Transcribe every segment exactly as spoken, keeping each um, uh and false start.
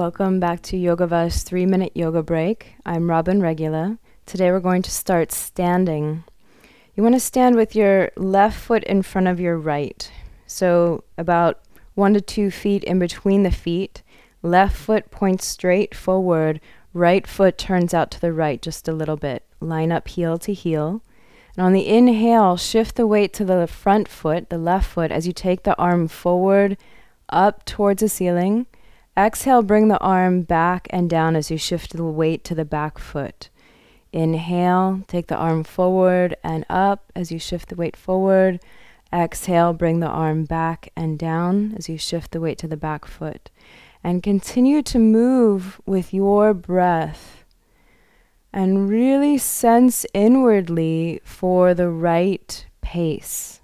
Welcome back to Yogava's three-minute yoga break. I'm Robin Regula. Today we're going to start standing. You want to stand with your left foot in front of your right. So about one to two feet in between the feet. Left foot points straight forward. Right foot turns out to the right just a little bit. Line up heel to heel. And on the inhale, shift the weight to the front foot, the left foot, as you take the arm forward, up towards the ceiling. Exhale, bring the arm back and down as you shift the weight to the back foot. Inhale, take the arm forward and up as you shift the weight forward. Exhale, bring the arm back and down as you shift the weight to the back foot. And continue to move with your breath. And really sense inwardly for the right pace.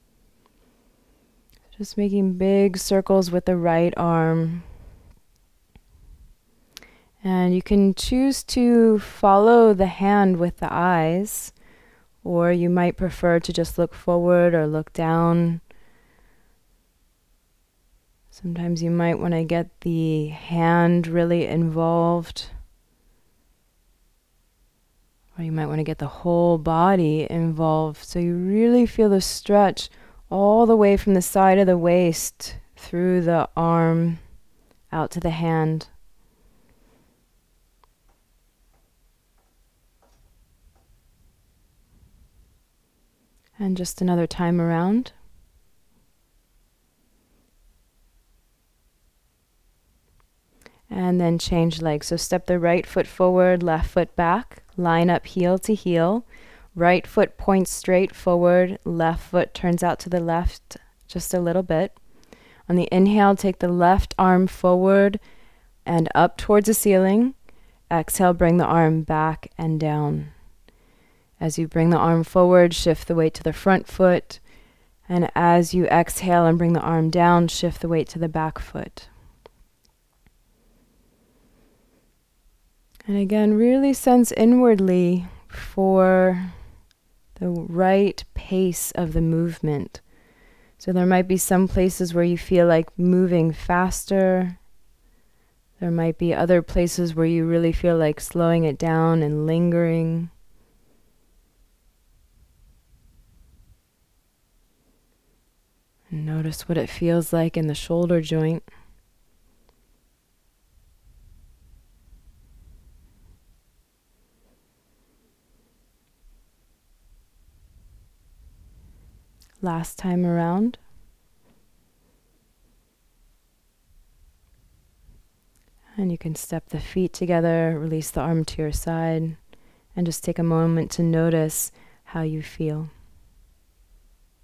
Just making big circles with the right arm. And you can choose to follow the hand with the eyes, or you might prefer to just look forward or look down. Sometimes you might want to get the hand really involved, or you might want to get the whole body involved so you really feel the stretch all the way from the side of the waist through the arm out to the hand. And just another time around. And then change legs. So step the right foot forward, left foot back. Line up heel to heel. Right foot points straight forward. Left foot turns out to the left just a little bit. On the inhale, take the left arm forward and up towards the ceiling. Exhale, bring the arm back and down. As you bring the arm forward, shift the weight to the front foot. And as you exhale and bring the arm down, shift the weight to the back foot. And again, really sense inwardly for the right pace of the movement. So there might be some places where you feel like moving faster. There might be other places where you really feel like slowing it down and lingering. Notice what it feels like in the shoulder joint. Last time around. And you can step the feet together, release the arm to your side, and just take a moment to notice how you feel.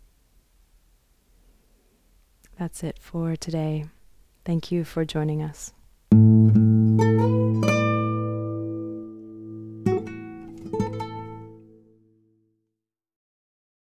That's it for today. Thank you for joining us.